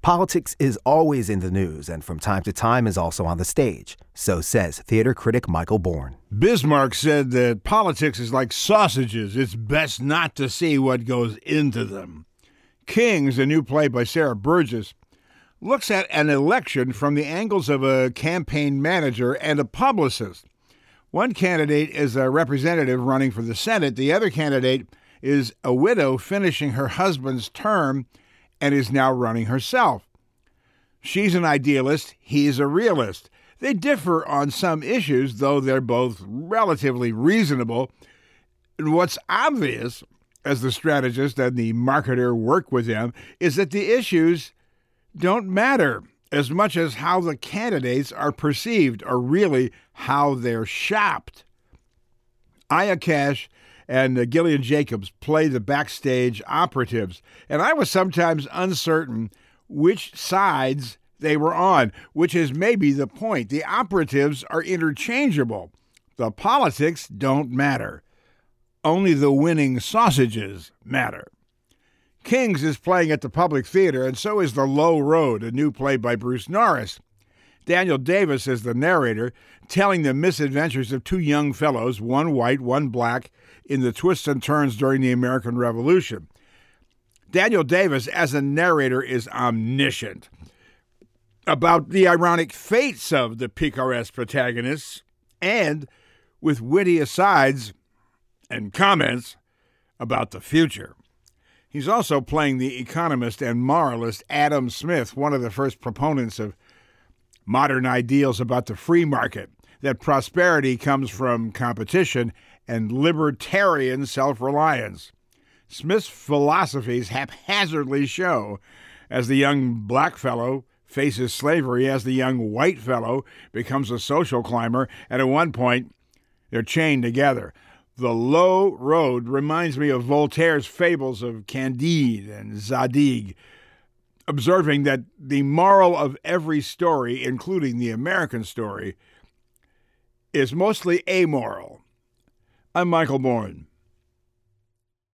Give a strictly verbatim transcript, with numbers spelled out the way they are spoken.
Politics is always in the news and from time to time is also on the stage. So says theater critic Michael Bourne. Bismarck said that politics is like sausages. It's best not to see what goes into them. Kings, a new play by Sarah Burgess, looks at an election from the angles of a campaign manager and a publicist. One candidate is a representative running for the Senate. The other candidate is a widow finishing her husband's term and is now running herself. She's an idealist, he's a realist. They differ on some issues, though they're both relatively reasonable. And what's obvious, as the strategist and the marketer work with them, is that the issues don't matter as much as how the candidates are perceived, or really how they're shopped. Aya Cash and uh, Gillian Jacobs play the backstage operatives, and I was sometimes uncertain which sides they were on, which is maybe the point. The operatives are interchangeable. The politics don't matter. Only the winning sausages matter. Kings is playing at the Public Theater, and so is The Low Road, a new play by Bruce Norris. Daniel Davis is the narrator, telling the misadventures of two young fellows, one white, one black, in the twists and turns during the American Revolution. Daniel Davis, as a narrator, is omniscient about the ironic fates of the picaresque protagonists, and with witty asides and comments about the future. He's also playing the economist and moralist Adam Smith, one of the first proponents of modern ideals about the free market, that prosperity comes from competition and libertarian self-reliance. Smith's philosophies haphazardly show as the young black fellow faces slavery, as the young white fellow becomes a social climber, and at one point, they're chained together. The Low Road reminds me of Voltaire's fables of Candide and Zadig, observing that the moral of every story, including the American story, is mostly amoral. I'm Michael Bourne.